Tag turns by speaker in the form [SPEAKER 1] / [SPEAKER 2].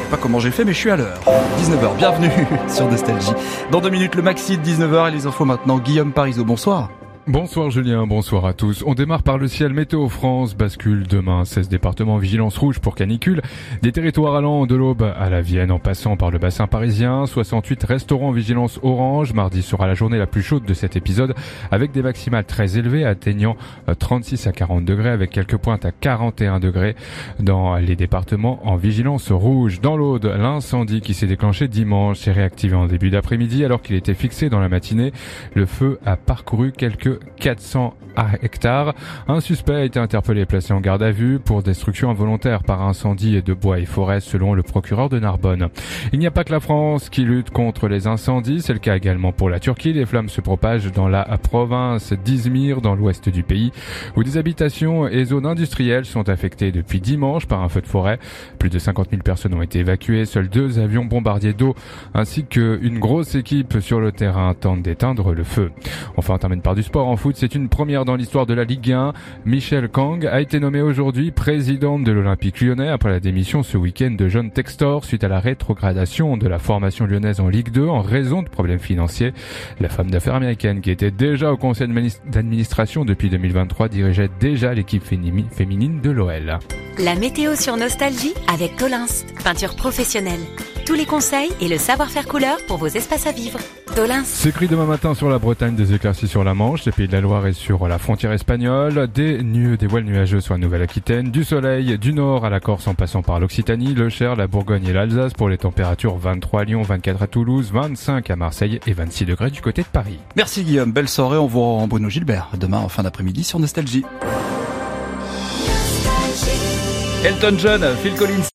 [SPEAKER 1] sais pas comment j'ai fait, mais je suis à l'heure. 19h, bienvenue sur Nostalgie. Dans 2 minutes, le maxi de 19h et les infos maintenant. Guillaume Parisot, bonsoir.
[SPEAKER 2] Bonsoir Julien, bonsoir à tous. On démarre par le ciel. Météo France bascule demain. 16 départements en vigilance rouge pour canicule. Des territoires allant de l'Aube à la Vienne en passant par le bassin parisien. 68 restaurants en vigilance orange. Mardi sera la journée la plus chaude de cet épisode avec des maximales très élevées atteignant 36 à 40 degrés avec quelques pointes à 41 degrés dans les départements en vigilance rouge. Dans l'Aude, l'incendie qui s'est déclenché dimanche s'est réactivé en début d'après-midi alors qu'il était fixé dans la matinée. Le feu a parcouru quelques 400 hectares. Un suspect a été interpellé et placé en garde à vue pour destruction involontaire par incendie de bois et forêt selon le procureur de Narbonne. Il n'y a pas que la France qui lutte contre les incendies, c'est le cas également pour la Turquie. Les flammes se propagent dans la province d'Izmir, dans l'ouest du pays, où des habitations et zones industrielles sont affectées depuis dimanche par un feu de forêt. Plus de 50 000 personnes ont été évacuées. Seuls 2 avions bombardiers d'eau ainsi qu'une grosse équipe sur le terrain tentent d'éteindre le feu. Enfin, on termine par du sport. En foot, c'est une première dans l'histoire de la Ligue 1. Michel Kang a été nommé aujourd'hui président de l'Olympique lyonnais après la démission ce week-end de John Textor suite à la rétrogradation de la formation lyonnaise en Ligue 2 en raison de problèmes financiers. La femme d'affaires américaine qui était déjà au conseil d'administration depuis 2023 dirigeait déjà l'équipe féminine de l'OL.
[SPEAKER 3] La météo sur Nostalgie avec Tolins, peinture professionnelle. Tous les conseils et le savoir-faire couleur pour vos espaces à vivre. Tolins.
[SPEAKER 2] C'est gris demain matin sur la Bretagne, des éclaircies sur la Manche, les Pays de la Loire et sur la frontière espagnole, des voiles nuageux sur la Nouvelle-Aquitaine, du soleil du nord à la Corse en passant par l'Occitanie, le Cher, la Bourgogne et l'Alsace pour les températures 23 à Lyon, 24 à Toulouse, 25 à Marseille et 26 degrés du côté de Paris.
[SPEAKER 1] Merci Guillaume, belle soirée, on vous rend Bruno Gilbert demain en fin d'après-midi sur Nostalgie. Elton John, Phil Collins.